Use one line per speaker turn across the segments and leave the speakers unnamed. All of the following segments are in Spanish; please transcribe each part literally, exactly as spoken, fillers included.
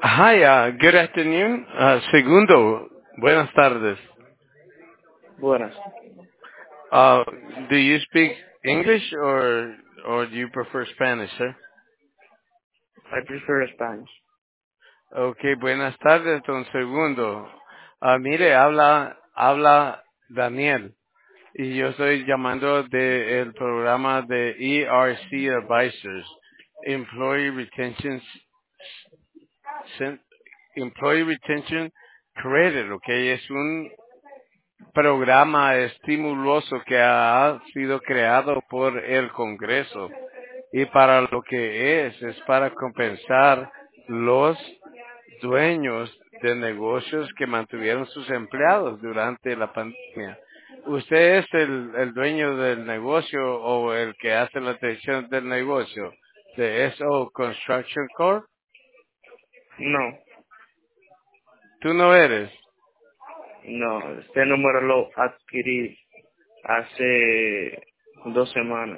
Hi, uh, good afternoon. Uh, segundo, buenas tardes.
Buenas.
Uh, do you speak English or or do you prefer Spanish, sir?
I prefer Spanish.
Okay, buenas tardes, don Segundo. Ah, mire, habla habla Daniel y yo estoy llamando del programa de E R C Advisors, Employee Retention Cen- Employee Retention Credit, okay, es un programa estimuloso que ha sido creado por el Congreso y para lo que es, es para compensar los dueños de negocios que mantuvieron sus empleados durante la pandemia. ¿Usted es el, el dueño del negocio o el que hace la atención del negocio de S O Construction Corp?
No,
Tú no eres.
no, este número lo adquirí hace dos semanas.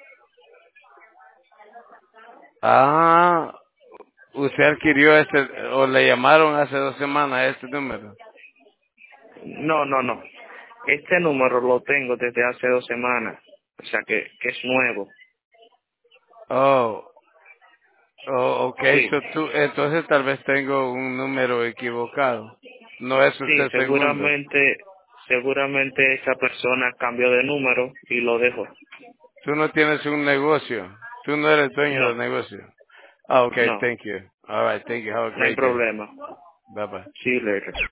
Ah, usted adquirió este, o le llamaron hace dos semanas a este número.
No, no, no. Este número lo tengo desde hace dos semanas. O sea que, que es nuevo.
Oh, oh, okay,
Sí,
so tú, entonces tal vez tengo un número equivocado. No es
sí,
usted segundo.
seguramente, seguramente esa persona cambió de número y lo dejó.
Tú no tienes un negocio. Tú no eres dueño del
No,
negocio. Ah, okay,
no,
thank you. All right, thank you. Have a
no hay
great day.
problema.
Bye bye.
See you later.